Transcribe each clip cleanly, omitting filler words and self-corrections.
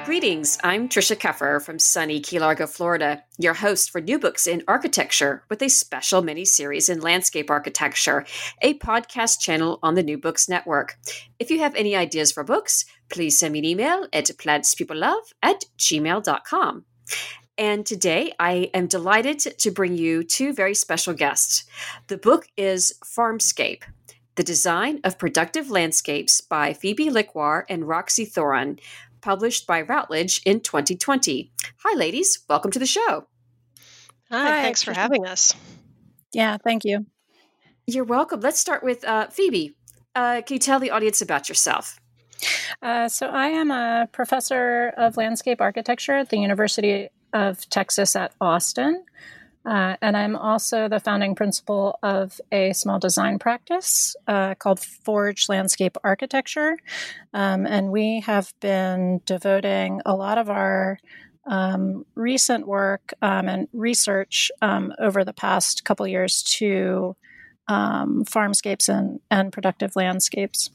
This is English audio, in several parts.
Greetings, I'm Trisha Keffer from sunny Key Largo, Florida, your host for New Books in Architecture with a special mini-series in landscape architecture, a podcast channel on the New Books Network. If you have any ideas for books, please send me an email at plantspeoplelove@gmail.com. And today I am delighted to bring you two very special guests. The book is Farmscape, The Design of Productive Landscapes by Phoebe Lickwar and Roxy Thoron, published by Routledge in 2020. Hi, ladies. Welcome to the show. Hi, thanks for having us. Yeah, thank you. You're welcome. Let's start with Phoebe. Can you tell the audience about yourself? So I am a professor of landscape architecture at the University of Texas at Austin. And I'm also the founding principal of a small design practice called Forge Landscape Architecture. And we have been devoting a lot of our recent work and research over the past couple years to farmscapes and productive landscapes.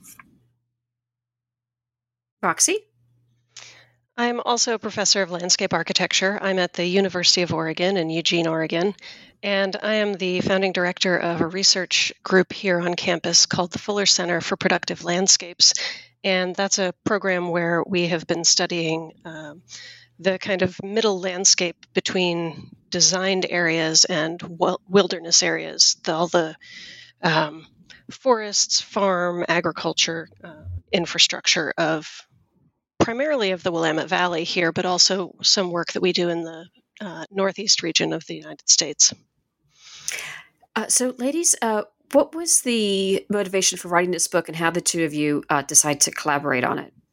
Roxy? I'm also a professor of landscape architecture. I'm at the University of Oregon in Eugene, Oregon, and I am the founding director of a research group here on campus called the Fuller Center for Productive Landscapes. And that's a program where we have been studying the kind of middle landscape between designed areas and wilderness areas, all the forests, farm, agriculture, infrastructure of primarily of the Willamette Valley here, but also some work that we do in the northeast region of the United States. So, ladies, what was the motivation for writing this book, and how the two of you decide to collaborate on it?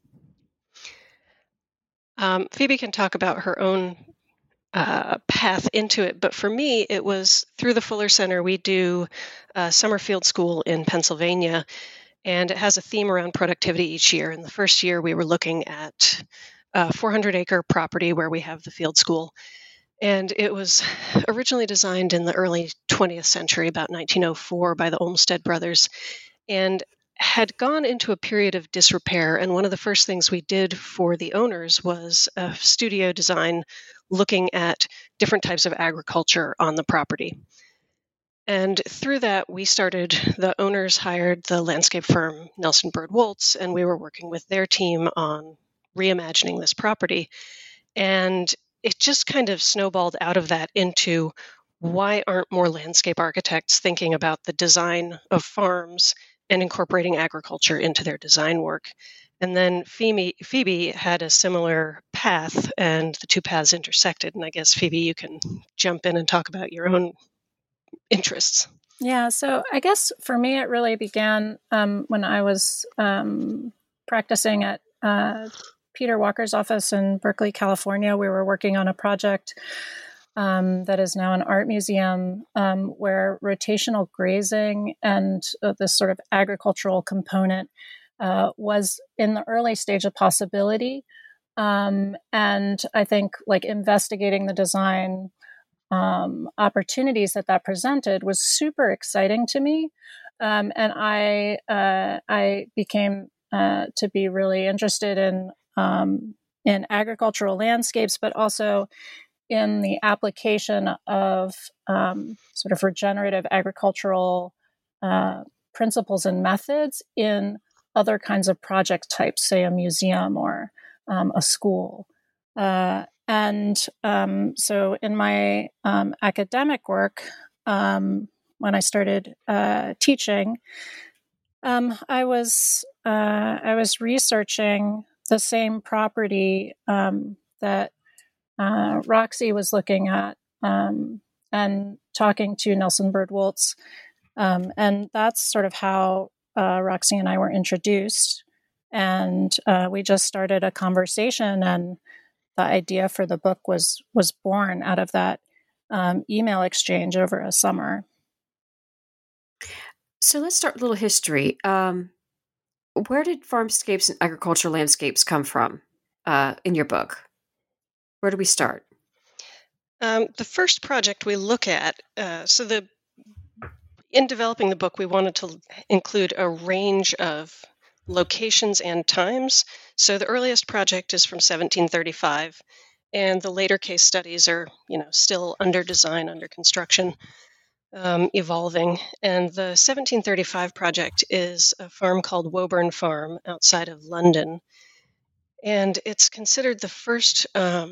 Phoebe can talk about her own path into it, but for me, it was through the Fuller Center. We do summer field school in Pennsylvania, and it has a theme around productivity each year. In the first year, we were looking at a 400-acre property where we have the field school. And it was originally designed in the early 20th century, about 1904, by the Olmsted brothers, and had gone into a period of disrepair. And one of the first things we did for the owners was a studio design looking at different types of agriculture on the property. And through that, the owners hired the landscape firm Nelson Bird Woltz, and we were working with their team on reimagining this property. And it just kind of snowballed out of that into, why aren't more landscape architects thinking about the design of farms and incorporating agriculture into their design work? And then Phoebe had a similar path, and the two paths intersected. And I guess, Phoebe, you can jump in and talk about your own interests. Yeah, so I guess for me, it really began when I was practicing at Peter Walker's office in Berkeley, California. We were working on a project that is now an art museum where rotational grazing and this sort of agricultural component was in the early stage of possibility. And I think like investigating the design opportunities that presented was super exciting to me. And I became to be really interested in agricultural landscapes, but also in the application of sort of regenerative agricultural principles and methods in other kinds of project types, say a museum or a school. So in my academic work, when I started teaching, I was researching the same property that Roxy was looking at and talking to Nelson Bird Woltz. And that's sort of how Roxy and I were introduced. And we just started a conversation, and the idea for the book was born out of that email exchange over a summer. So let's start with a little history. Where did farmscapes and agricultural landscapes come from in your book? Where do we start? The first project we look at, in developing the book, we wanted to include a range of locations and times. So the earliest project is from 1735, and the later case studies are, still under design, under construction, evolving. And the 1735 project is a farm called Woburn Farm outside of London, and it's considered the first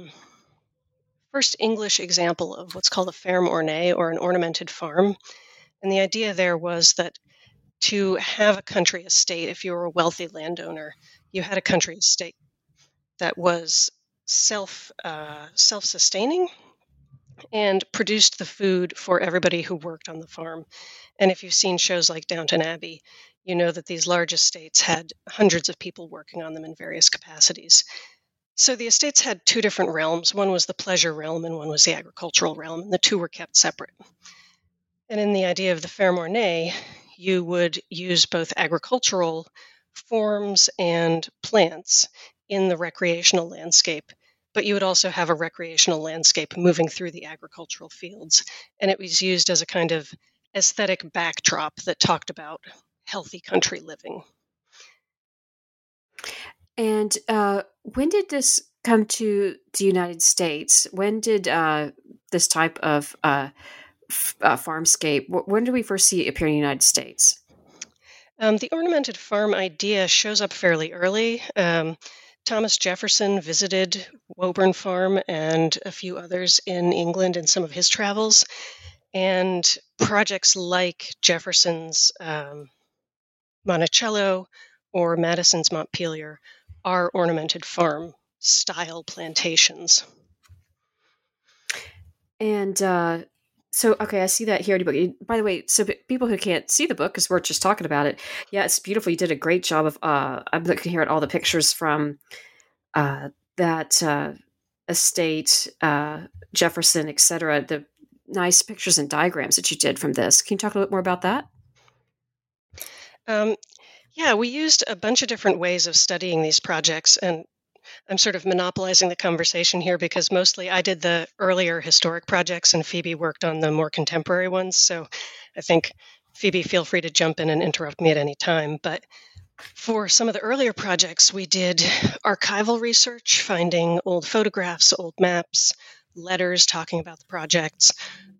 English example of what's called a ferme ornée, or an ornamented farm. And the idea there was that to have a country estate, if you were a wealthy landowner, you had a country estate that was self-sustaining and produced the food for everybody who worked on the farm. And if you've seen shows like Downton Abbey, you know that these large estates had hundreds of people working on them in various capacities. So the estates had two different realms. One was the pleasure realm and one was the agricultural realm, and the two were kept separate. And in the idea of the ferme ornée, you would use both agricultural forms and plants in the recreational landscape, but you would also have a recreational landscape moving through the agricultural fields. And it was used as a kind of aesthetic backdrop that talked about healthy country living. And when did this come to the United States? When did this type of farmscape, when did we first see it appear in the United States? The ornamented farm idea shows up fairly early. Thomas Jefferson visited Woburn Farm and a few others in England in some of his travels. And projects like Jefferson's Monticello or Madison's Montpelier are ornamented farm style plantations. And so, okay, I see that here in the book. By the way, so people who can't see the book, because we're just talking about it, yeah, it's beautiful. You did a great job of, I'm looking here at all the pictures from that estate, Jefferson, et cetera, the nice pictures and diagrams that you did from this. Can you talk a little bit more about that? Yeah, we used a bunch of different ways of studying these projects, and I'm sort of monopolizing the conversation here because mostly I did the earlier historic projects and Phoebe worked on the more contemporary ones. So I think, Phoebe, feel free to jump in and interrupt me at any time. But for some of the earlier projects, we did archival research, finding old photographs, old maps, letters talking about the projects.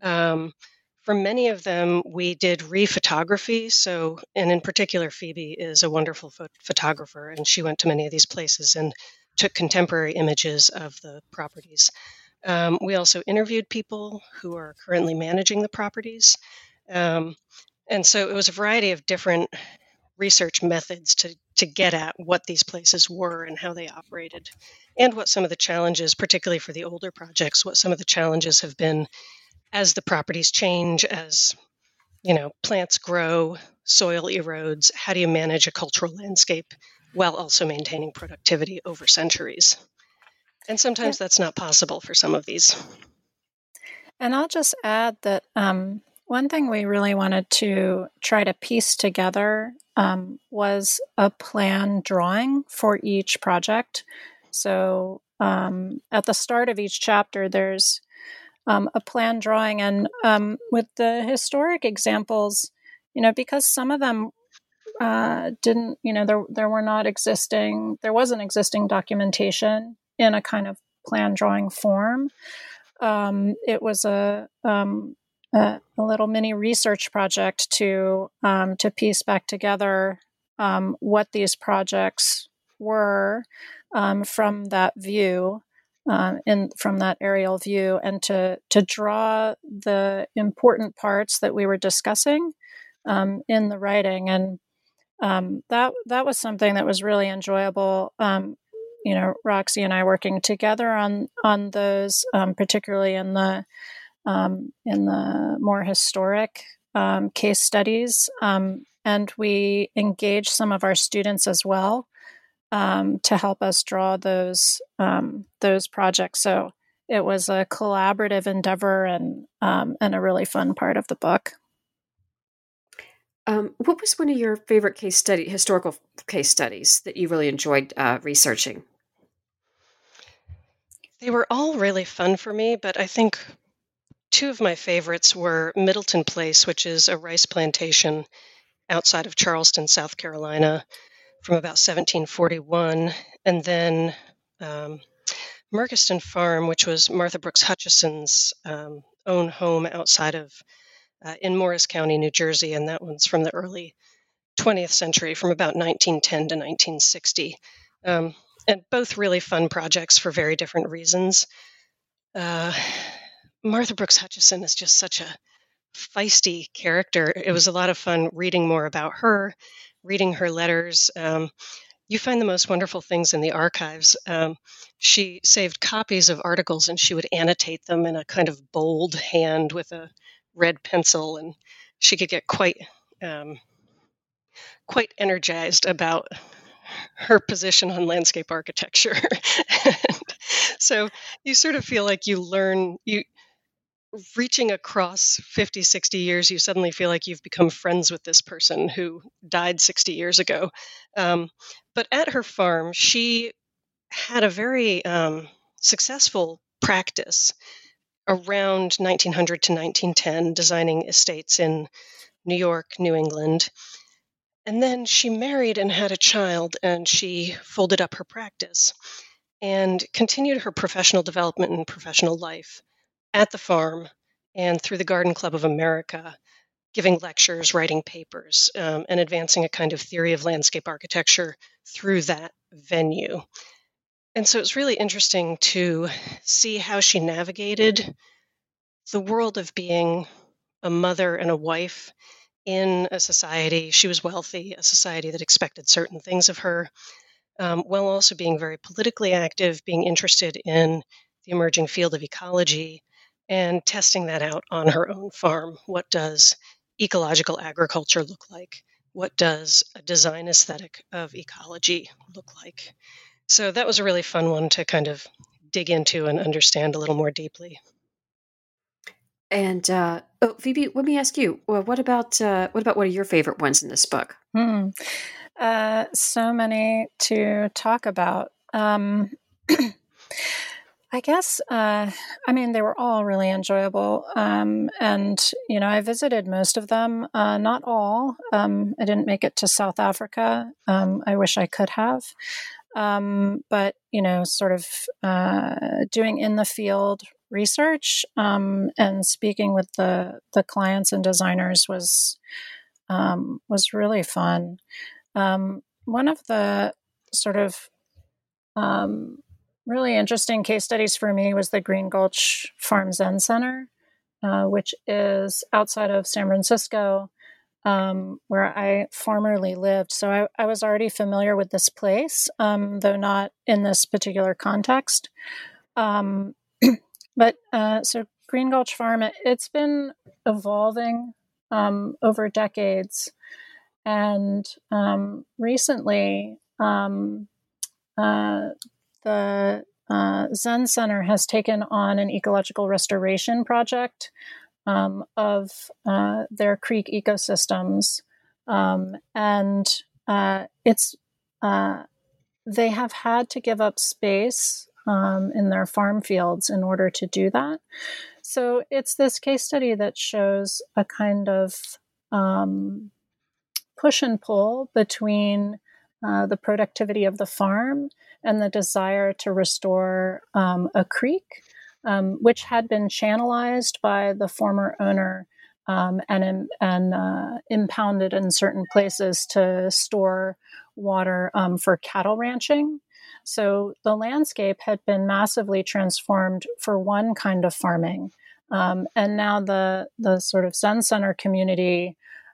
For many of them, we did rephotography. So, and in particular, Phoebe is a wonderful photographer, and she went to many of these places and took contemporary images of the properties. We also interviewed people who are currently managing the properties. And so it was a variety of different research methods to get at what these places were and how they operated, and what some of the challenges, particularly for the older projects, what some of the challenges have been as the properties change, as plants grow, soil erodes. How do you manage a cultural landscape while also maintaining productivity over centuries? And sometimes that's not possible for some of these. And I'll just add that one thing we really wanted to try to piece together was a plan drawing for each project. So at the start of each chapter, there's a plan drawing. And with the historic examples, because some of them didn't, there wasn't existing documentation in a kind of plan drawing form. It was a little mini research project to piece back together what these projects were from that view, from that aerial view, and to draw the important parts that we were discussing in the writing. And that was something that was really enjoyable. Roxy and I working together on those, particularly in the more historic case studies, and we engaged some of our students as well to help us draw those projects. So it was a collaborative endeavor and a really fun part of the book. What was one of your favorite historical case studies that you really enjoyed researching? They were all really fun for me, but I think two of my favorites were Middleton Place, which is a rice plantation outside of Charleston, South Carolina, from about 1741. And then Merkiston Farm, which was Martha Brooks Hutchison's own home outside of in Morris County, New Jersey, and that one's from the early 20th century, from about 1910 to 1960. And both really fun projects for very different reasons. Martha Brooks Hutchison is just such a feisty character. It was a lot of fun reading more about her, reading her letters. You find the most wonderful things in the archives. She saved copies of articles and she would annotate them in a kind of bold hand with a red pencil, and she could get quite energized about her position on landscape architecture. So you sort of feel like reaching across 50, 60 years, you suddenly feel like you've become friends with this person who died 60 years ago. But at her farm, she had a very successful practice around 1900 to 1910, designing estates in New York, New England. And then she married and had a child, and she folded up her practice and continued her professional development and professional life at the farm and through the Garden Club of America, giving lectures, writing papers, and advancing a kind of theory of landscape architecture through that venue. And so it's really interesting to see how she navigated the world of being a mother and a wife in a society. She was wealthy, a society that expected certain things of her, while also being very politically active, being interested in the emerging field of ecology, and testing that out on her own farm. What does ecological agriculture look like? What does a design aesthetic of ecology look like? So that was a really fun one to kind of dig into and understand a little more deeply. And Phoebe, let me ask you: what about one of your favorite ones in this book? So many to talk about. I guess, they were all really enjoyable. And, I visited most of them, not all. I didn't make it to South Africa. I wish I could have. But, sort of doing in the field research and speaking with the clients and designers was really fun. One of the sort of really interesting case studies for me was the Green Gulch Farm Zen Center, which is outside of San Francisco, where I formerly lived. So I was already familiar with this place, though not in this particular context. But so Green Gulch Farm, it's been evolving over decades. And recently, the Zen Center has taken on an ecological restoration project of their creek ecosystems. And they have had to give up space in their farm fields in order to do that. So it's this case study that shows a kind of push and pull between the productivity of the farm and the desire to restore a creek, which had been channelized by the former owner and impounded in certain places to store water for cattle ranching. So the landscape had been massively transformed for one kind of farming. And now the sort of Zen Center community,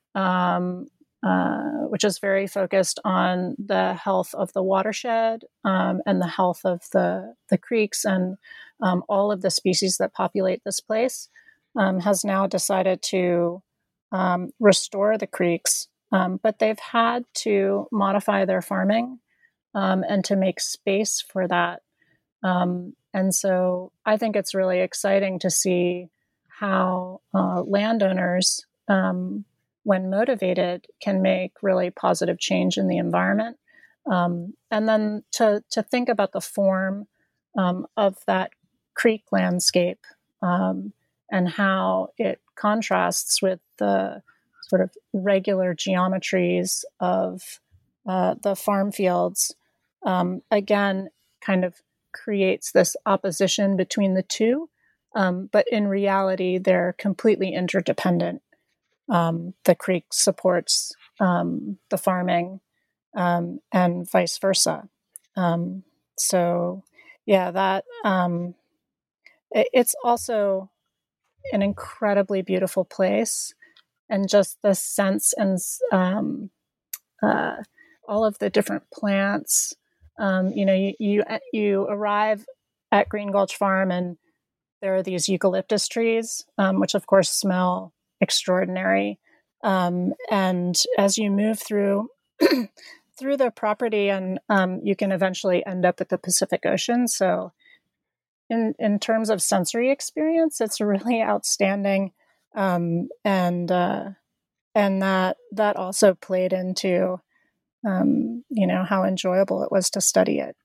which is very focused on the health of the watershed and the health of the creeks and all of the species that populate this place, has now decided to restore the creeks. But they've had to modify their farming and to make space for that. And so I think it's really exciting to see how landowners, when motivated, can make really positive change in the environment. And then to think about the form of that creek landscape and how it contrasts with the sort of regular geometries of the farm fields, again, kind of creates this opposition between the two. But in reality, they're completely interdependent. The creek supports the farming and vice versa. So, yeah, it's also an incredibly beautiful place, and just the sense and uh, all of the different plants. You arrive at Green Gulch Farm, and there are these eucalyptus trees, which of course smell extraordinary. And as you move through through the property, and you can eventually end up at the Pacific Ocean. So, in terms of sensory experience, it's really outstanding, and that also played into how enjoyable it was to study it.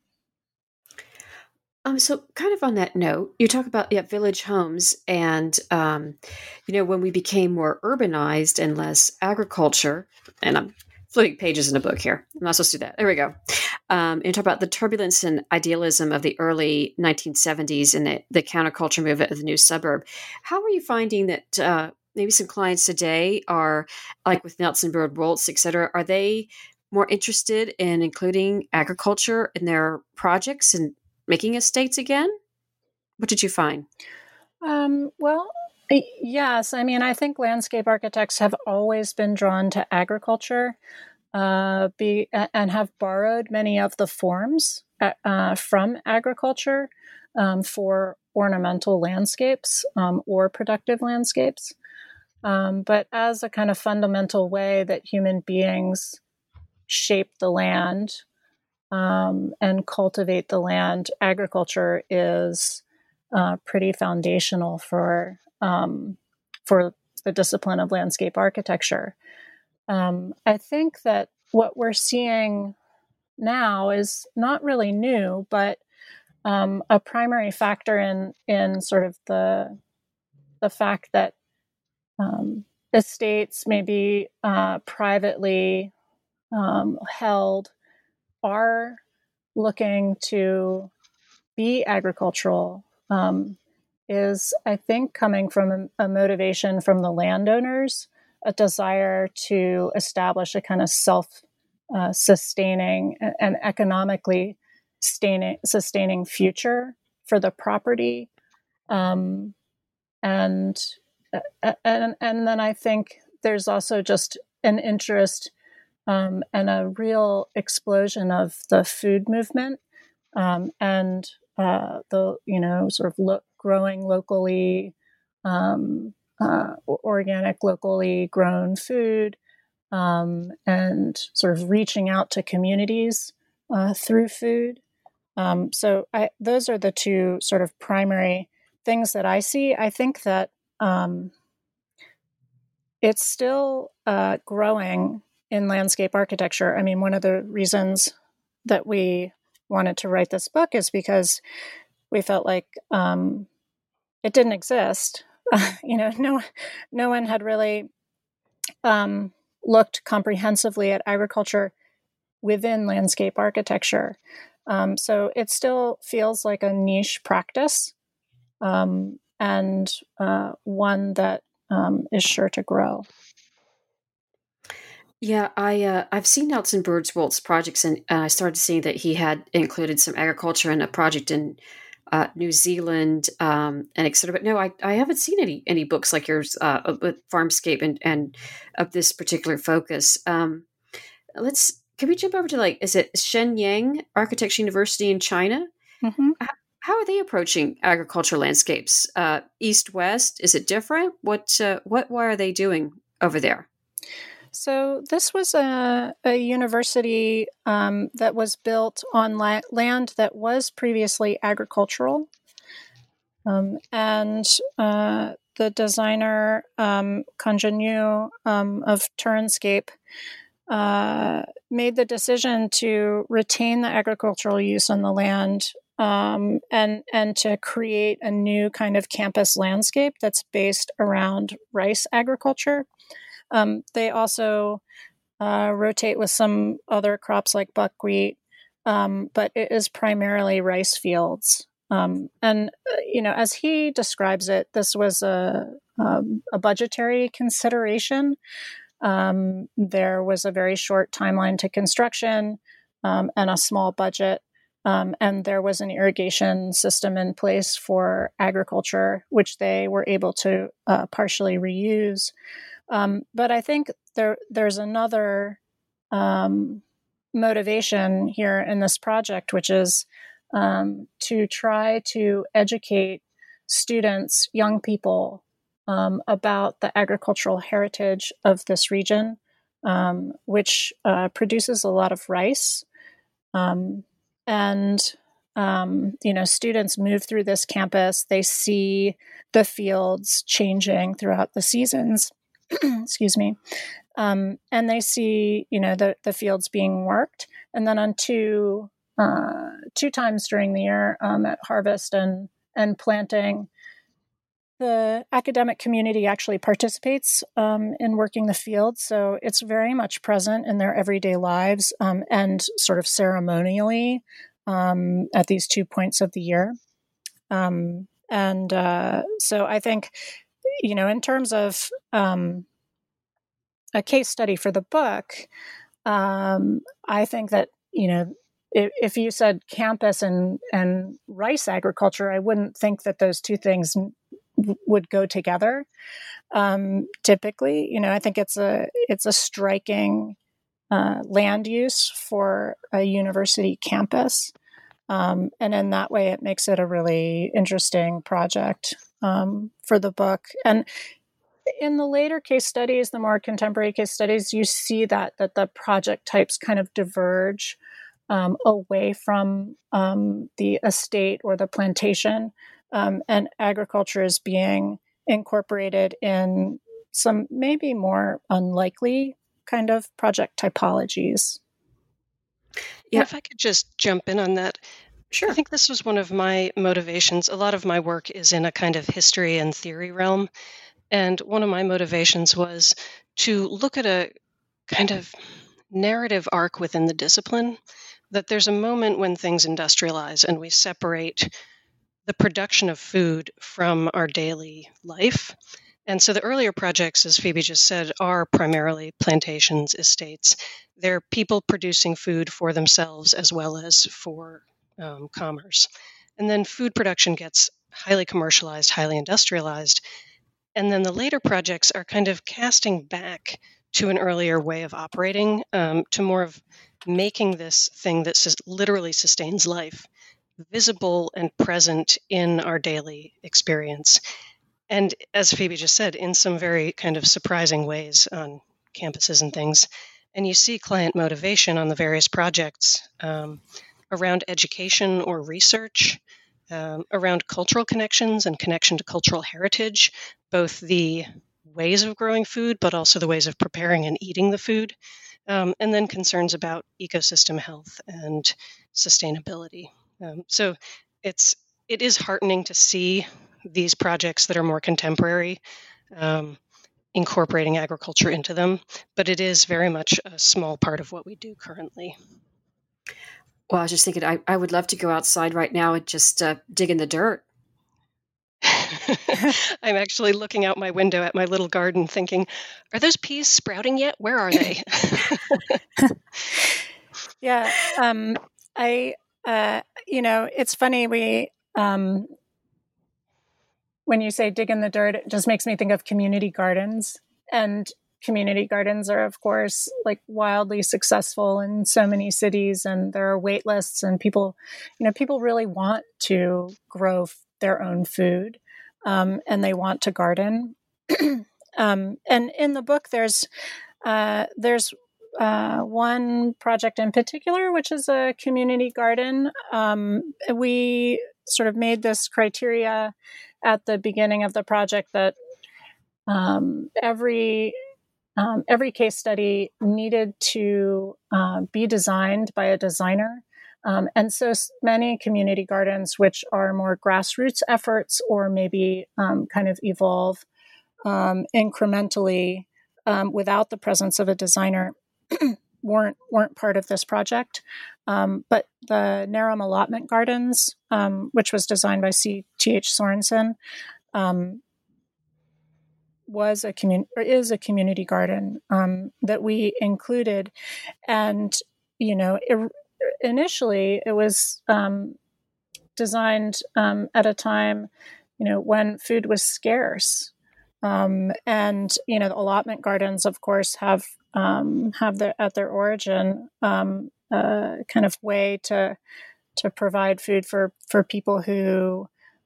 So kind of on that note, you talk about village homes, and when we became more urbanized and less agriculture, and I'm flipping pages in a book here. I'm not supposed to do that. There we go. And you talk about the turbulence and idealism of the early 1970s and the counterculture movement of the new suburb. How are you finding that maybe some clients today are, like with Nelson Bird Woltz, et cetera, are they more interested in including agriculture in their projects and making estates again? What did you find? Well, yes. I mean, I think landscape architects have always been drawn to agriculture, and have borrowed many of the forms from agriculture for ornamental landscapes or productive landscapes. But as a kind of fundamental way that human beings shape the land and cultivate the land, agriculture is pretty foundational for the discipline of landscape architecture. I think that what we're seeing now is not really new, but a primary factor in sort of the fact that estates may be privately held are looking to be agricultural, is, I think, coming from a motivation from the landowners, a desire to establish a kind of self-sustaining and economically sustaining future for the property. And then I think there's also just an interest and a real explosion of the food movement, and the sort of growing locally, organic, locally grown food, and sort of reaching out to communities through food. So those are the two sort of primary things that I see. I think that it's still growing in landscape architecture. I mean, one of the reasons that we wanted to write this book is because we felt like it didn't exist. No one had really looked comprehensively at agriculture within landscape architecture. So it still feels like a niche practice, and one that is sure to grow. Yeah, I've seen Nelson Bird Woltz's projects, and I started seeing that he had included some agriculture in a project in New Zealand, and et cetera. But no, I haven't seen any books like yours with Farmscape and of this particular focus. Can we jump over to, is it Shenyang Architecture University in China? Mm-hmm. How are they approaching agriculture landscapes? East West? Is it different? Why are they doing over there? So this was a university that was built on land that was previously agricultural. And the designer, Kanjanyu of Turnscape, made the decision to retain the agricultural use on the land, and to create a new kind of campus landscape that's based around rice agriculture. They also rotate with some other crops like buckwheat, but it is primarily rice fields. As he describes it, this was a budgetary consideration. There was a very short timeline to construction and a small budget. And there was an irrigation system in place for agriculture, which they were able to partially reuse. But I think there's another motivation here in this project, which is to try to educate students, young people, about the agricultural heritage of this region, which produces a lot of rice. Students move through this campus, they see the fields changing throughout the seasons, excuse me, and they see, the fields being worked. And then on two times during the year, at harvest and planting, the academic community actually participates in working the fields. So it's very much present in their everyday lives and sort of ceremonially at these 2 points of the year. So I think, in terms of a case study for the book, I think that, if you said campus and rice agriculture, I wouldn't think that those two things would go together. Typically, I think it's a striking land use for a university campus. And in that way, it makes it a really interesting project for the book. And in the later case studies, the more contemporary case studies, you see that the project types kind of diverge away from the estate or the plantation, and agriculture is being incorporated in some maybe more unlikely kind of project typologies. Yeah, if I could just jump in on that. Sure. I think this was one of my motivations. A lot of my work is in a kind of history and theory realm. And one of my motivations was to look at a kind of narrative arc within the discipline, that there's a moment when things industrialize and we separate the production of food from our daily life. And so the earlier projects, as Phoebe just said, are primarily plantations, estates. They're people producing food for themselves as well as for commerce. And then food production gets highly commercialized, highly industrialized. And then the later projects are kind of casting back to an earlier way of operating, to more of making this thing that literally sustains life visible and present in our daily experience. And as Phoebe just said, in some very kind of surprising ways on campuses and things. And you see client motivation on the various projects around education or research, around cultural connections and connection to cultural heritage, both the ways of growing food, but also the ways of preparing and eating the food, and then concerns about ecosystem health and sustainability. So it is heartening to see these projects that are more contemporary incorporating agriculture into them, but it is very much a small part of what we do currently. Well, I was just thinking, I would love to go outside right now and just dig in the dirt. I'm actually looking out my window at my little garden thinking, are those peas sprouting yet? Where are they? Yeah. It's funny. When you say dig in the dirt, it just makes me think of community gardens. And community gardens are, of course, like wildly successful in so many cities, and there are wait lists, and people really want to grow their own food, and they want to garden. And in the book, there's one project in particular, which is a community garden. We sort of made this criteria at the beginning of the project that every case study needed to be designed by a designer. And so many community gardens, which are more grassroots efforts or maybe kind of evolve incrementally without the presence of a designer, weren't part of this project. But the Narum Allotment Gardens, which was designed by C.T.H. Sorensen, is a community garden that we included. And, initially it was designed at a time, when food was scarce. And, the allotment gardens, of course, have at their origin kind of way to provide food for people who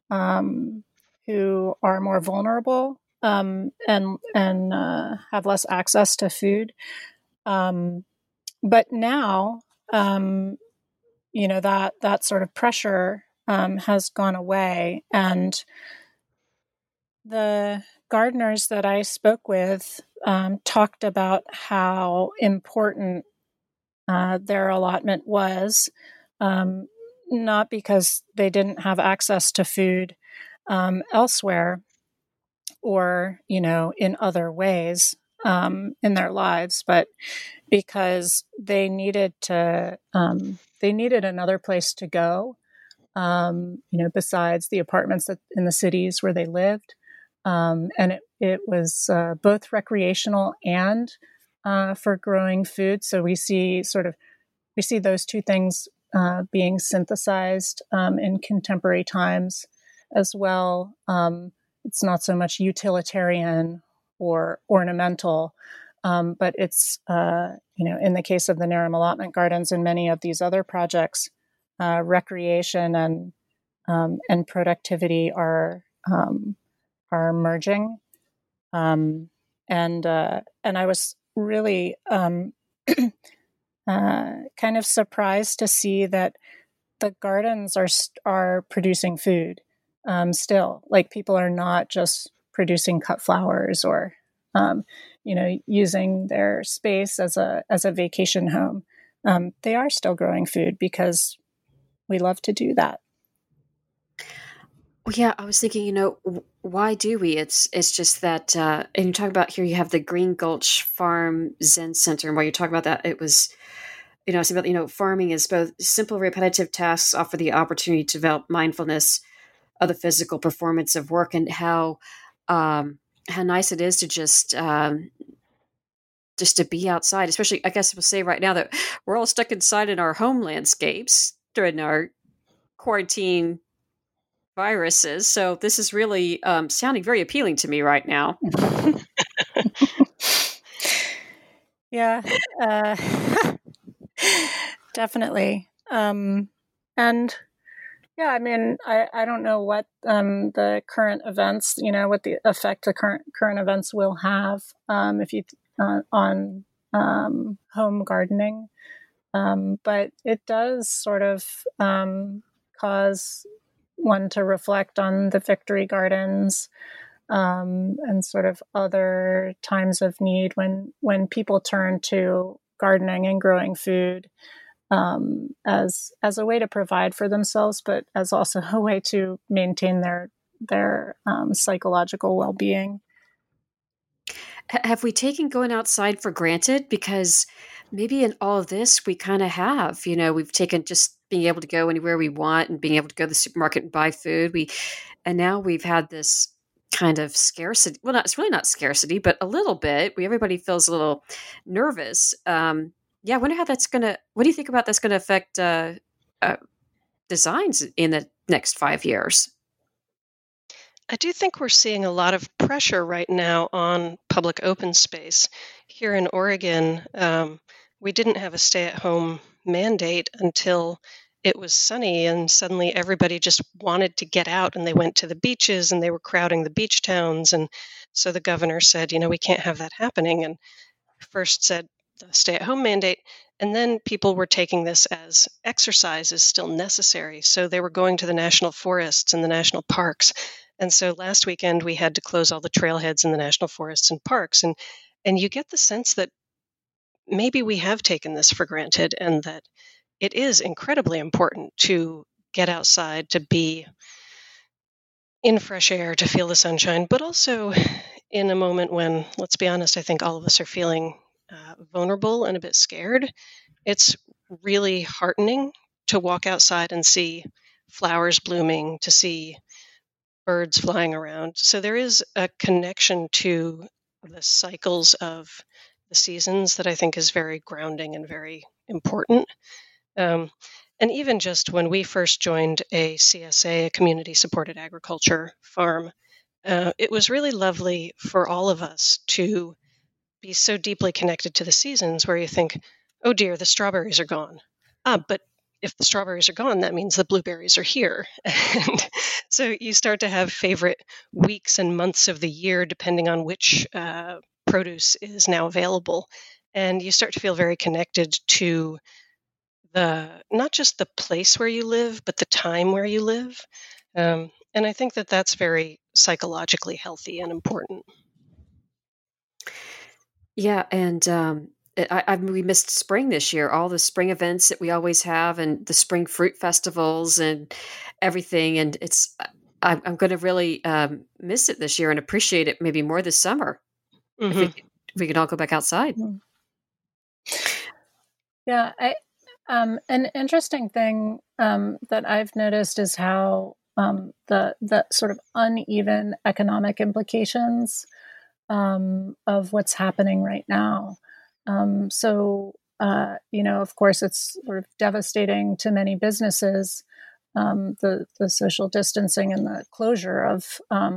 are more vulnerable and have less access to food. But now, that sort of pressure has gone away, and the gardeners that I spoke with talked about how important their allotment was, not because they didn't have access to food elsewhere or, in other ways in their lives, but because they needed another place to go, besides the apartments in the cities where they lived. And it was both recreational and for growing food. So we see those two things being synthesized in contemporary times as well. It's not so much utilitarian or ornamental, but it's in the case of the Narum Allotment Gardens and many of these other projects, recreation and productivity are merging, and I was really kind of surprised to see that the gardens are producing food still. Like, people are not just producing cut flowers or using their space as a vacation home. They are still growing food because we love to do that. Well, yeah, I was thinking, why do we? It's just that, and you talk about here, you have the Green Gulch Farm Zen Center, and while you talk about that, it was, I was thinking about, farming is both simple, repetitive tasks offer the opportunity to develop mindfulness of the physical performance of work, and how nice it is to just to be outside, especially, I guess we'll say right now that we're all stuck inside in our home landscapes during our quarantine viruses. So this is really sounding very appealing to me right now. Yeah, definitely. And yeah, I mean, I don't know what the current events, what the effect the current events will have if you on home gardening, but it does sort of cause one to reflect on the victory gardens and sort of other times of need when people turn to gardening and growing food as a way to provide for themselves, but as also a way to maintain their psychological well-being. Have we taken going outside for granted? Because maybe in all of this, we kind of have, we've taken just being able to go anywhere we want and being able to go to the supermarket and buy food. And now we've had this kind of scarcity. Well, it's really not scarcity, but a little bit. Everybody feels a little nervous. I wonder how what do you think about that's going to affect designs in the next 5 years? I do think we're seeing a lot of pressure right now on public open space. Here in Oregon, we didn't have a stay-at-home mandate until it was sunny, and suddenly everybody just wanted to get out, and they went to the beaches, and they were crowding the beach towns. And so the governor said, we can't have that happening, and first said the stay-at-home mandate, and then people were taking this as exercise is still necessary. So they were going to the national forests and the national parks. And so last weekend we had to close all the trailheads in the national forests and parks. And you get the sense that maybe we have taken this for granted, and that it is incredibly important to get outside, to be in fresh air, to feel the sunshine, but also in a moment when, let's be honest, I think all of us are feeling vulnerable and a bit scared, it's really heartening to walk outside and see flowers blooming, to see birds flying around. So there is a connection to the cycles of the seasons that I think is very grounding and very important. Um, and even just when we first joined a CSA, a community supported agriculture farm, it was really lovely for all of us to be so deeply connected to the seasons where you think, oh dear, the strawberries are gone. But if the strawberries are gone, that means the blueberries are here. And so you start to have favorite weeks and months of the year, depending on which produce is now available. And you start to feel very connected to not just the place where you live, but the time where you live. And I think that that's very psychologically healthy and important. Yeah, and we missed spring this year. All the spring events that we always have, and the spring fruit festivals, and everything. And I'm going to really miss it this year and appreciate it maybe more this summer if we can all go back outside. Yeah, an interesting thing that I've noticed is how the sort of uneven economic implications of what's happening right now. Of course, it's sort of devastating to many businesses, the social distancing and the closure of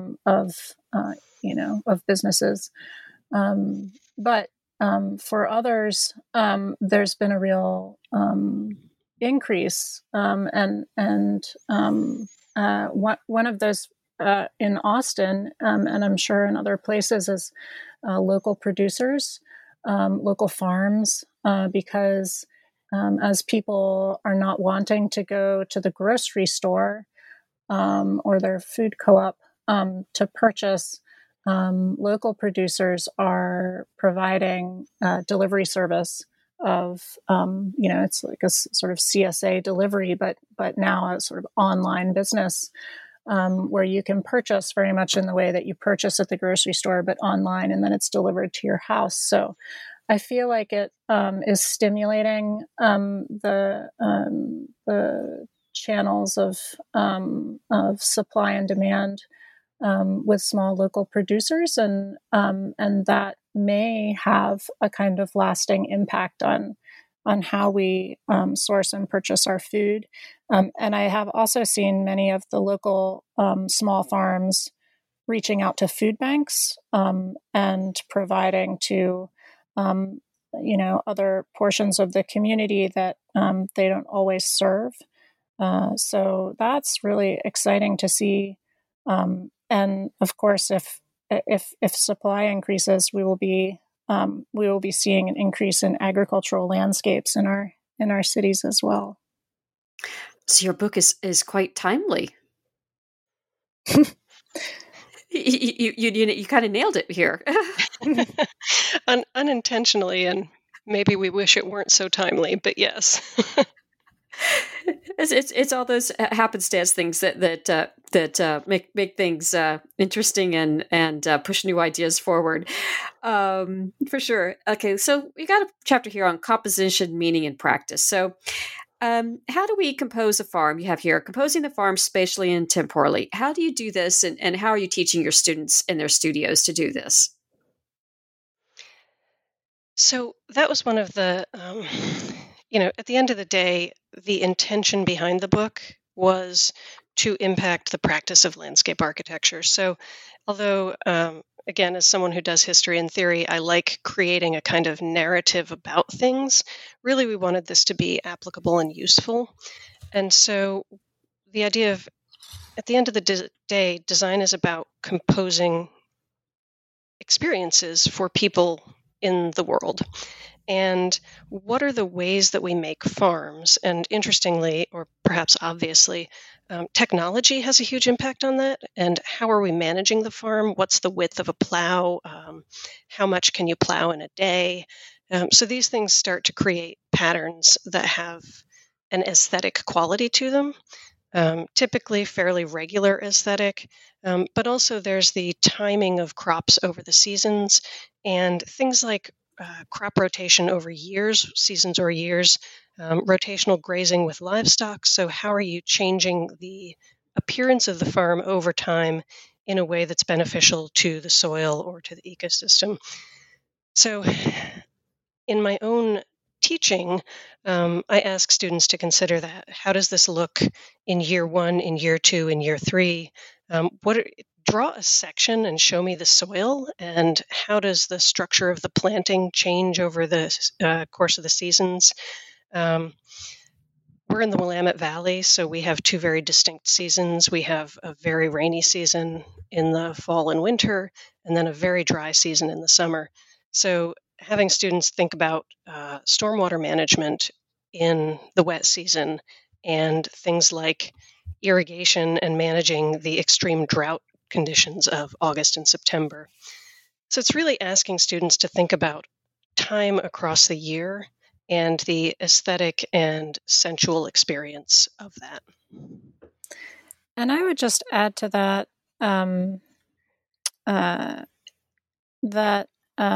businesses. But for others, there's been a real increase, one of those in Austin, and I'm sure in other places, is local producers, local farms, because as people are not wanting to go to the grocery store or their food co-op to purchase, local producers are providing delivery service of, it's like a sort of CSA delivery, but now a sort of online business. Where you can purchase very much in the way that you purchase at the grocery store, but online, and then it's delivered to your house. So I feel like it is stimulating the channels of supply and demand with small local producers, and that may have a kind of lasting impact on how we source and purchase our food. And I have also seen many of the local small farms reaching out to food banks and providing to, other portions of the community that they don't always serve. So that's really exciting to see. And of course, if supply increases, we will be seeing an increase in agricultural landscapes in our cities as well. So your book is quite timely. You kind of nailed it here. Unintentionally, and maybe we wish it weren't so timely, but yes. It's all those happenstance things that make things interesting and push new ideas forward, for sure. Okay, so we got a chapter here on composition, meaning, and practice. So, how do we compose a farm? You have here composing the farm spatially and temporally. How do you do this, and how are you teaching your students in their studios to do this? So that was one of the, at the end of the day, the intention behind the book was to impact the practice of landscape architecture. So although, again, as someone who does history and theory, I like creating a kind of narrative about things, really we wanted this to be applicable and useful. And so the idea of, at the end of the day, design is about composing experiences for people in the world. And what are the ways that we make farms? And interestingly, or perhaps obviously, technology has a huge impact on that. And how are we managing the farm? What's the width of a plow? How much can you plow in a day? So these things start to create patterns that have an aesthetic quality to them, typically fairly regular aesthetic. But also there's the timing of crops over the seasons and things like crop rotation over years, seasons or years, rotational grazing with livestock. So how are you changing the appearance of the farm over time in a way that's beneficial to the soil or to the ecosystem? So in my own teaching, I ask students to consider that. How does this look in year 1, in year 2, in year 3? Draw a section and show me the soil, and how does the structure of the planting change over the course of the seasons? We're in the Willamette Valley, so we have 2 very distinct seasons. We have a very rainy season in the fall and winter, and then a very dry season in the summer. So having students think about stormwater management in the wet season and things like irrigation and managing the extreme drought conditions of August and September. So it's really asking students to think about time across the year and the aesthetic and sensual experience of that. And I would just add to that that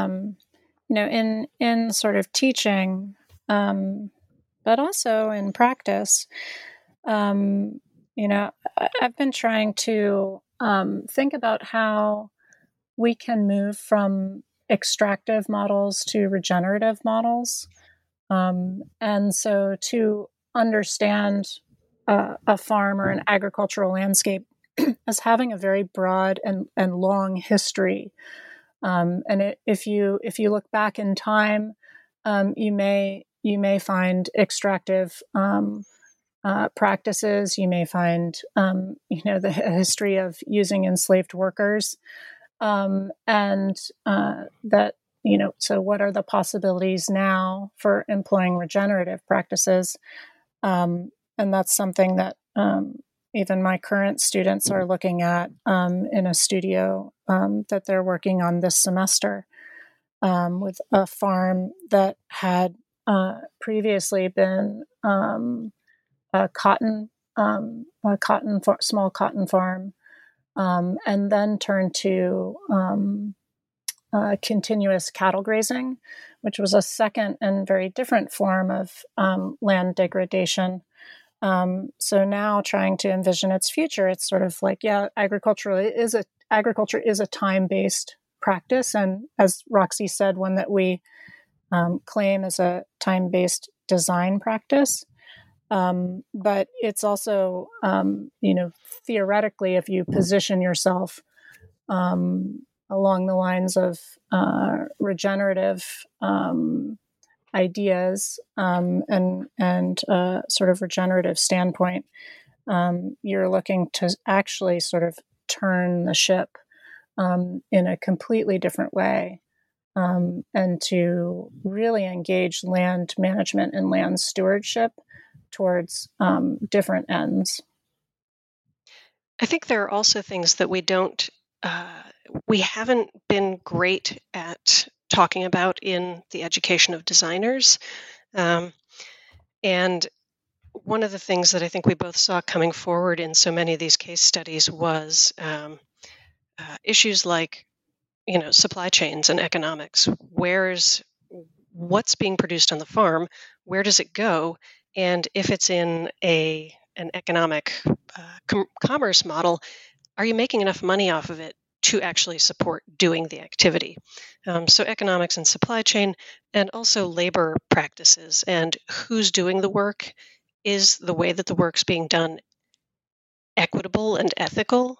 in sort of teaching, but also in practice, I've been trying to think about how we can move from extractive models to regenerative models. And so to understand a farm or an agricultural landscape as having a very broad and long history. And if you look back in time, you may find extractive practices. You may find the history of using enslaved workers, and that. So what are the possibilities now for employing regenerative practices? And that's something that even my current students are looking at in a studio that they're working on this semester with a farm that had previously been a small cotton farm, and then turned to continuous cattle grazing, which was a second and very different form of land degradation. So now trying to envision its future, it's sort of like, agriculture is a time-based practice. And as Roxy said, one that we claim as a time-based design practice. But it's also, theoretically, if you position yourself along the lines of regenerative ideas and sort of regenerative standpoint, you're looking to actually sort of turn the ship in a completely different way, and to really engage land management and land stewardship towards different ends. I think there are also things that we haven't been great at talking about in the education of designers. And one of the things that I think we both saw coming forward in so many of these case studies was issues like, supply chains and economics. What's being produced on the farm? Where does it go? And if it's in an economic commerce model, are you making enough money off of it to actually support doing the activity? So economics and supply chain, and also labor practices and who's doing the work. Is the way that the work's being done equitable and ethical?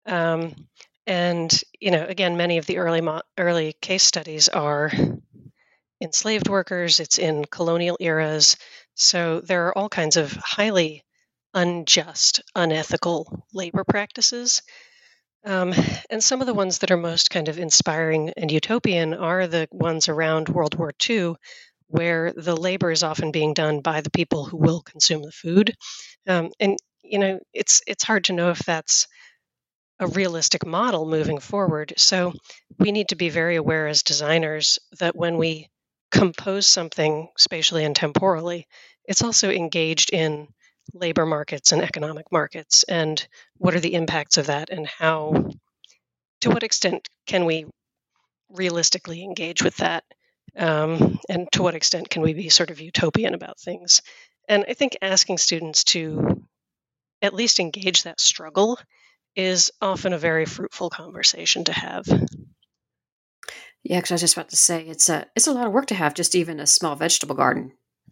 And, again, many of the early case studies are enslaved workers. It's in colonial eras. So there are all kinds of highly unjust, unethical labor practices. And some of the ones that are most kind of inspiring and utopian are the ones around World War II, where the labor is often being done by the people who will consume the food. And it's hard to know if that's a realistic model moving forward. So we need to be very aware as designers that when we compose something spatially and temporally, it's also engaged in labor markets and economic markets, and what are the impacts of that, and to what extent can we realistically engage with that And to what extent can we be sort of utopian about things? And I think asking students to at least engage that struggle is often a very fruitful conversation to have. Yeah, because I was just about to say it's a lot of work to have just even a small vegetable garden.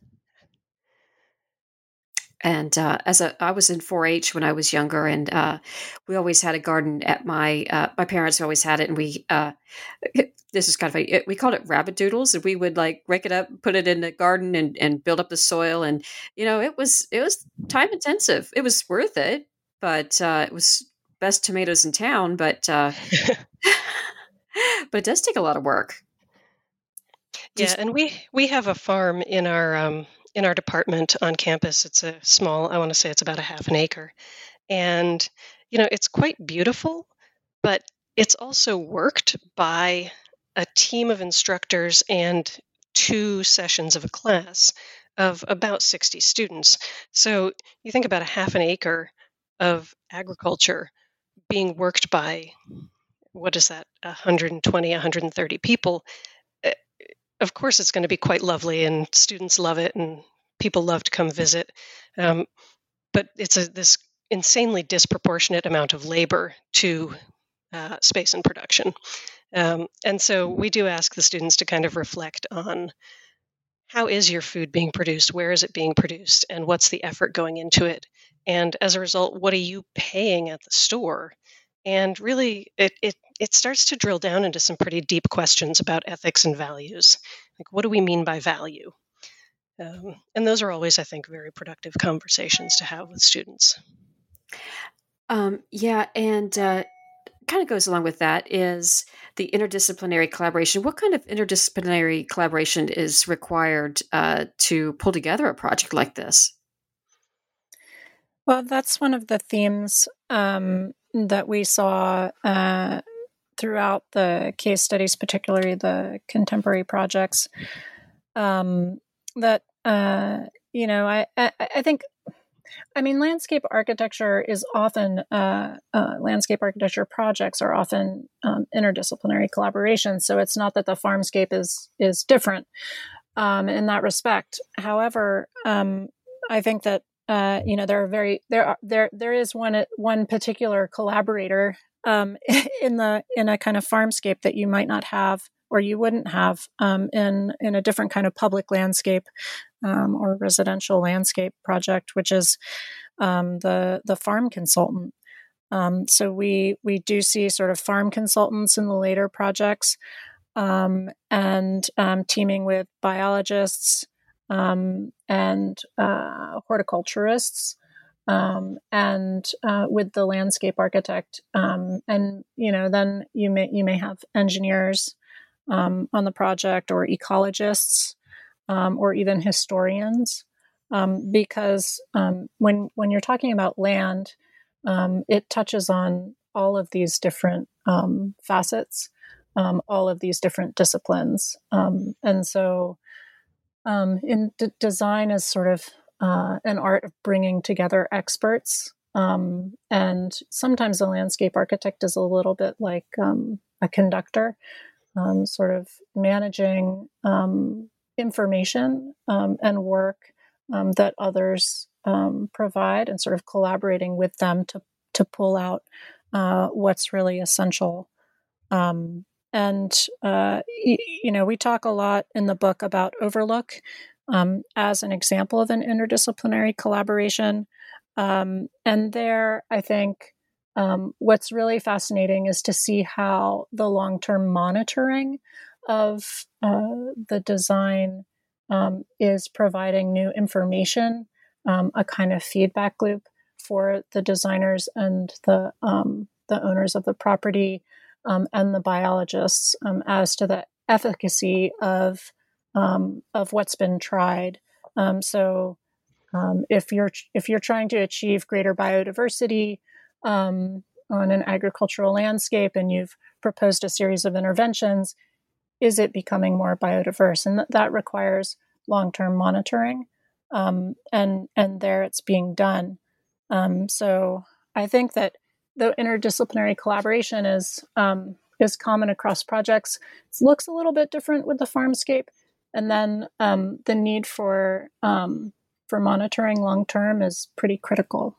And I was in 4-H when I was younger, and we always had a garden at my parents always had it, and this is kind of we called it rabbit doodles, and we would like rake it up, put it in the garden, and build up the soil, and it was time intensive. It was worth it, but it was best tomatoes in town, but but it does take a lot of work. Yeah, and we have a farm in our department on campus. It's a small, I want to say it's about a half an acre. And it's quite beautiful, but it's also worked by a team of instructors and 2 sessions of a class of about 60 students. So you think about a half an acre of agriculture being worked by, what is that, 120, 130 people. Of course, it's going to be quite lovely, and students love it, and people love to come visit. But it's this insanely disproportionate amount of labor to space and production. And so we do ask the students to kind of reflect on how is your food being produced, where is it being produced, and what's the effort going into it? And as a result, what are you paying at the store? And really, it starts to drill down into some pretty deep questions about ethics and values. Like, what do we mean by value? And those are always, I think, very productive conversations to have with students. Yeah, and kind of goes along with that is the interdisciplinary collaboration. What kind of interdisciplinary collaboration is required to pull together a project like this? Well, that's one of the themes that we saw throughout the case studies, particularly the contemporary projects. That I think, I mean, landscape architecture is often landscape architecture projects are often interdisciplinary collaboration. So it's not that the farmscape is different in that respect. However, I think that there is one particular collaborator in a kind of farmscape that you might not have or you wouldn't have in a different kind of public landscape or residential landscape project, which is the farm consultant. So we do see sort of farm consultants in the later projects and teaming with biologists and horticulturists and with the landscape architect. And then you may have engineers on the project or ecologists or even historians, because when you're talking about land, it touches on all of these different facets, all of these different disciplines, and so design is sort of an art of bringing together experts, and sometimes a landscape architect is a little bit like a conductor, sort of managing information and work that others provide, and sort of collaborating with them to pull out what's really essential. We talk a lot in the book about Overlook as an example of an interdisciplinary collaboration. And there, I think what's really fascinating is to see how the long-term monitoring of the design is providing new information, a kind of feedback loop for the designers and the owners of the property and the biologists as to the efficacy of what's been tried. If you're trying to achieve greater biodiversity on an agricultural landscape and you've proposed a series of interventions, is it becoming more biodiverse? And that requires long-term monitoring, and there it's being done. So I think that the interdisciplinary collaboration is common across projects. It looks a little bit different with the Farmscape, and then the need for monitoring long term is pretty critical.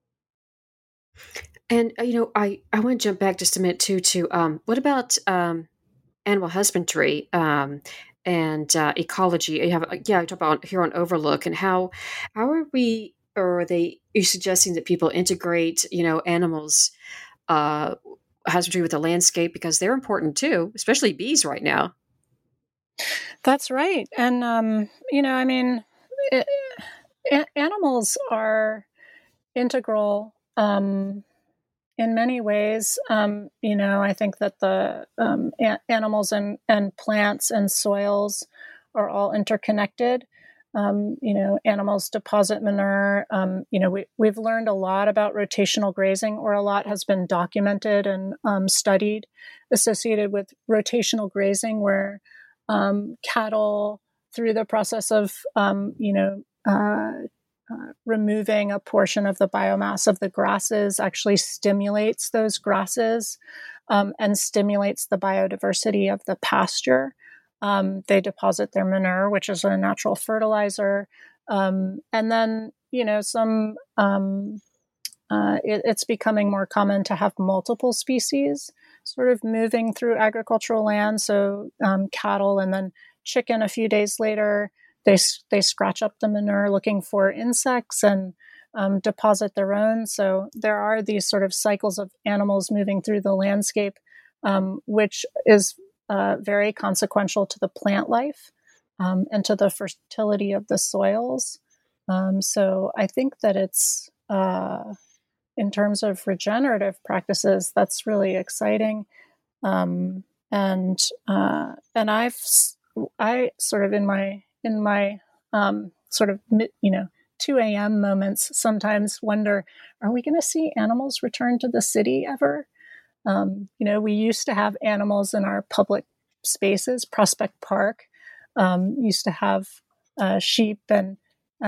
And I want to jump back just a minute too to what about animal husbandry and ecology? You have you talk about here on Overlook, and how are we? Or are you suggesting that people integrate animals husbandry with the landscape, because they're important too, especially bees right now? That's right, and animals are integral in many ways. I think that the animals and plants and soils are all interconnected. Animals deposit manure. We've learned a lot about rotational grazing, or a lot has been documented and studied associated with rotational grazing, where cattle, through the process of removing a portion of the biomass of the grasses, actually stimulates those grasses and stimulates the biodiversity of the pasture. They deposit their manure, which is a natural fertilizer. And then, it's becoming more common to have multiple species sort of moving through agricultural land. So cattle and then chicken a few days later, they scratch up the manure looking for insects and deposit their own. So there are these sort of cycles of animals moving through the landscape, which is very consequential to the plant life and to the fertility of the soils. So I think that it's, in terms of regenerative practices, that's really exciting. And I sort of in my sort of 2 a.m. moments sometimes wonder, are we going to see animals return to the city ever? We used to have animals in our public spaces. Prospect Park used to have sheep, and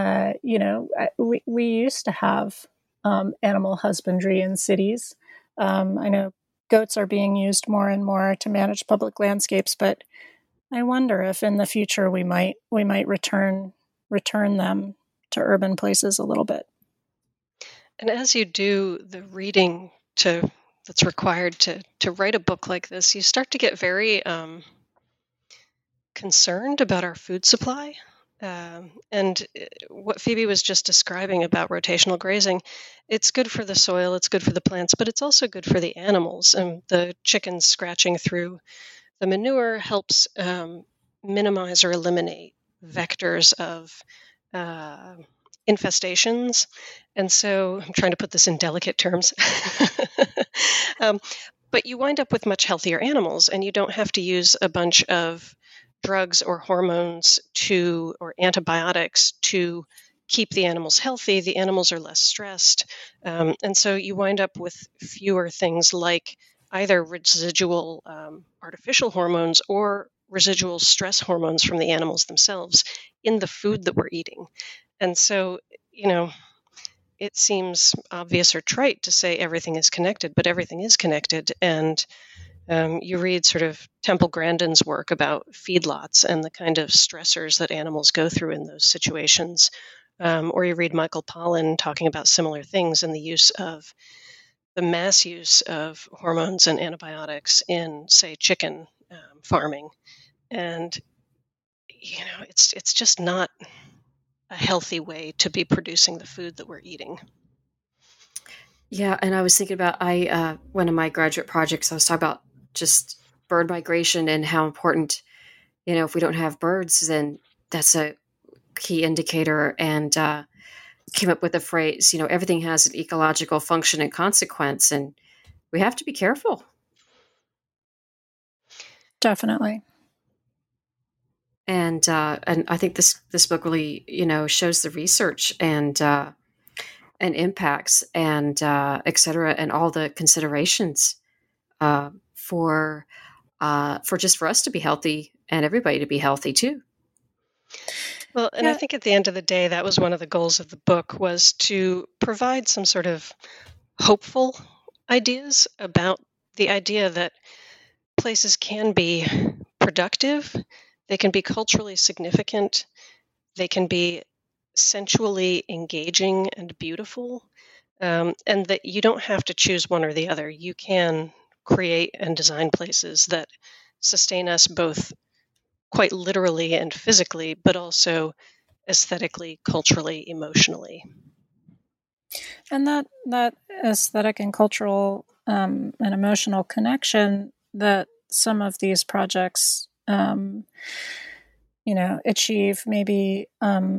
we used to have animal husbandry in cities. I know goats are being used more and more to manage public landscapes, but I wonder if in the future we might return them to urban places a little bit. And as you do the reading that's required to write a book like this, you start to get very concerned about our food supply. And what Phoebe was just describing about rotational grazing, it's good for the soil, it's good for the plants, but it's also good for the animals. And the chickens scratching through the manure helps minimize or eliminate vectors of infestations. And so I'm trying to put this in delicate terms. But you wind up with much healthier animals, and you don't have to use a bunch of drugs or hormones or antibiotics to keep the animals healthy. The animals are less stressed. And so you wind up with fewer things like either residual artificial hormones or residual stress hormones from the animals themselves in the food that we're eating. And so, it seems obvious or trite to say everything is connected, but everything is connected. And you read sort of Temple Grandin's work about feedlots and the kind of stressors that animals go through in those situations. Or you read Michael Pollan talking about similar things and the mass use of hormones and antibiotics in, say, chicken farming. And, it's just not a healthy way to be producing the food that we're eating. Yeah, and I was thinking about one of my graduate projects, I was talking about just bird migration and how important, if we don't have birds, then that's a key indicator, and came up with the phrase, everything has an ecological function and consequence, and we have to be careful. Definitely. And I think this book really, shows the research and impacts and et cetera, and all the considerations for us to be healthy and everybody to be healthy too. Well, and I think at the end of the day, that was one of the goals of the book, was to provide some sort of hopeful ideas about the idea that places can be productive, they can be culturally significant, they can be sensually engaging and beautiful, and that you don't have to choose one or the other. You can create and design places that sustain us both quite literally and physically, but also aesthetically, culturally, emotionally. And that aesthetic and cultural and emotional connection that some of these projects, achieve, maybe.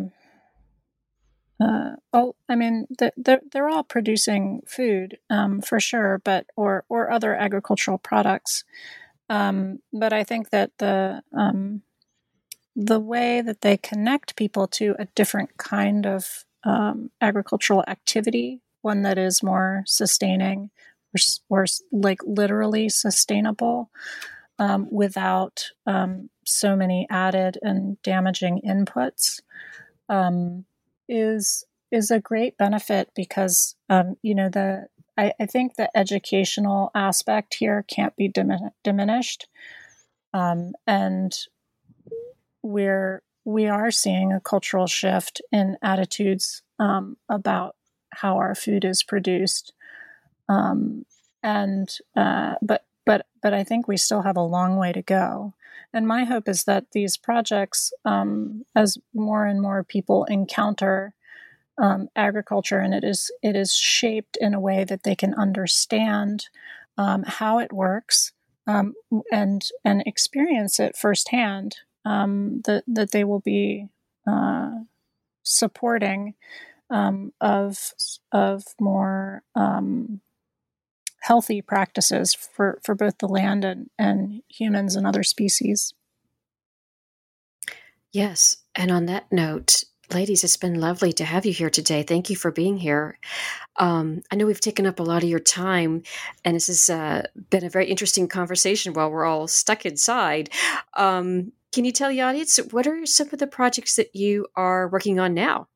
They're all producing food for sure, but or other agricultural products. But I think that the way that they connect people to a different kind of agricultural activity, one that is more sustaining or like literally sustainable, without so many added and damaging inputs, is a great benefit, because I think the educational aspect here can't be diminished, and we are seeing a cultural shift in attitudes about how our food is produced, but I think we still have a long way to go. And my hope is that these projects, as more and more people encounter agriculture, and it is shaped in a way that they can understand how it works, and experience it firsthand, that they will be supporting of more healthy practices for both the land and humans and other species. Yes. And on that note, ladies, it's been lovely to have you here today. Thank you for being here. I know we've taken up a lot of your time, and this has been a very interesting conversation while we're all stuck inside. Can you tell the audience, what are some of the projects that you are working on now?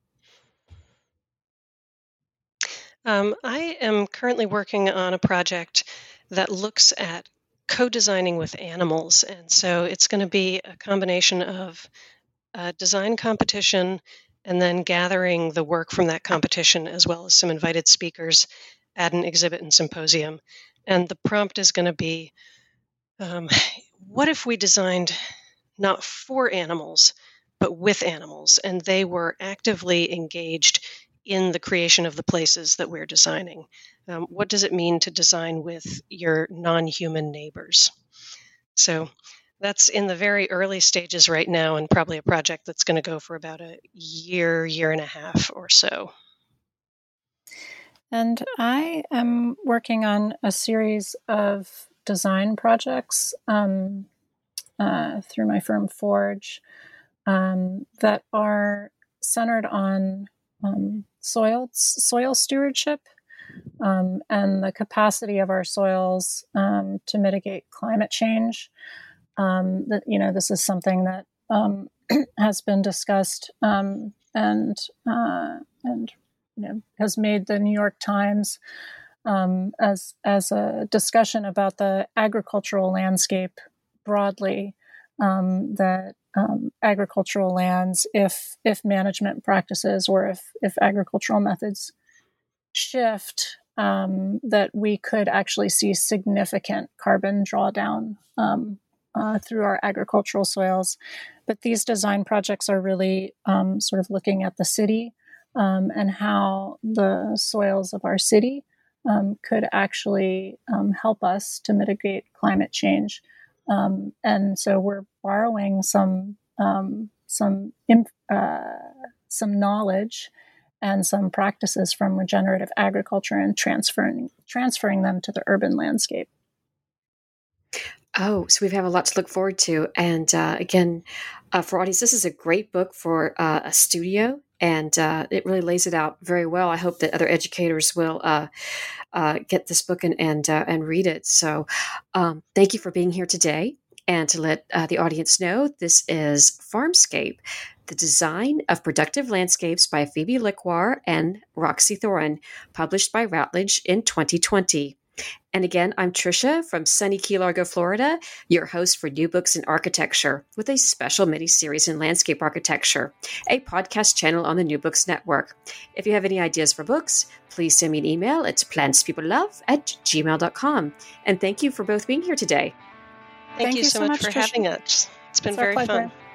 I am currently working on a project that looks at co-designing with animals. And so it's going to be a combination of a design competition and then gathering the work from that competition, as well as some invited speakers at an exhibit and symposium. And the prompt is going to be, what if we designed not for animals, but with animals, and they were actively engaged in the creation of the places that we're designing? What does it mean to design with your non-human neighbors? So that's in the very early stages right now, and probably a project that's going to go for about a year and a half or so. And I am working on a series of design projects through my firm Forge, that are centered on soil stewardship, and the capacity of our soils to mitigate climate change. This is something that has been discussed, and has made the New York Times as a discussion about the agricultural landscape broadly. That agricultural lands, if management practices or if agricultural methods shift, that we could actually see significant carbon drawdown through our agricultural soils. But these design projects are really sort of looking at the city, and how the soils of our city could actually help us to mitigate climate change. And so we're borrowing some knowledge and some practices from regenerative agriculture and transferring them to the urban landscape. Oh, so we have a lot to look forward to. And again, for audience, this is a great book for a studio, and it really lays it out very well. I hope that other educators will get this book and read it. So thank you for being here today. And to let the audience know, this is Farmscape, The Design of Productive Landscapes by Phoebe Liquar and Roxy Thoren, published by Routledge in 2020. And again, I'm Tricia from sunny Key Largo, Florida, your host for New Books in Architecture, with a special mini-series in landscape architecture, a podcast channel on the New Books Network. If you have any ideas for books, please send me an email at plantspeoplelove@gmail.com. And thank you for both being here today. Thank you so much for having us. It's been very fun.